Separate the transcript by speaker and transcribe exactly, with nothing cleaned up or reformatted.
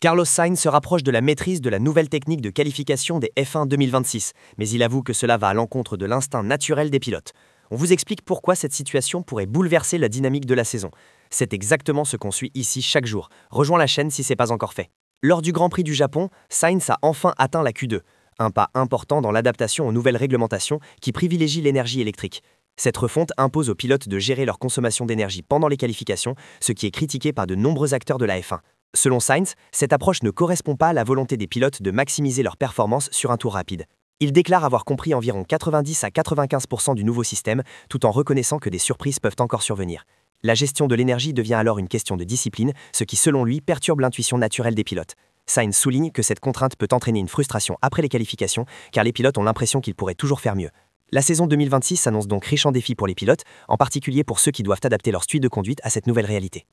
Speaker 1: Carlos Sainz se rapproche de la maîtrise de la nouvelle technique de qualification des F un deux mille vingt-six, mais il avoue que cela va à l'encontre de l'instinct naturel des pilotes. On vous explique pourquoi cette situation pourrait bouleverser la dynamique de la saison. C'est exactement ce qu'on suit ici chaque jour. Rejoins la chaîne si ce n'est pas encore fait. Lors du Grand Prix du Japon, Sainz a enfin atteint la Q deux, un pas important dans l'adaptation aux nouvelles réglementations qui privilégient l'énergie électrique. Cette refonte impose aux pilotes de gérer leur consommation d'énergie pendant les qualifications, ce qui est critiqué par de nombreux acteurs de la F un. Selon Sainz, cette approche ne correspond pas à la volonté des pilotes de maximiser leur performance sur un tour rapide. Il déclare avoir compris environ quatre-vingt-dix à quatre-vingt-quinze pour cent du nouveau système, tout en reconnaissant que des surprises peuvent encore survenir. La gestion de l'énergie devient alors une question de discipline, ce qui selon lui perturbe l'intuition naturelle des pilotes. Sainz souligne que cette contrainte peut entraîner une frustration après les qualifications, car les pilotes ont l'impression qu'ils pourraient toujours faire mieux. La saison deux mille vingt-six s'annonce donc riche en défis pour les pilotes, en particulier pour ceux qui doivent adapter leur style de conduite à cette nouvelle réalité.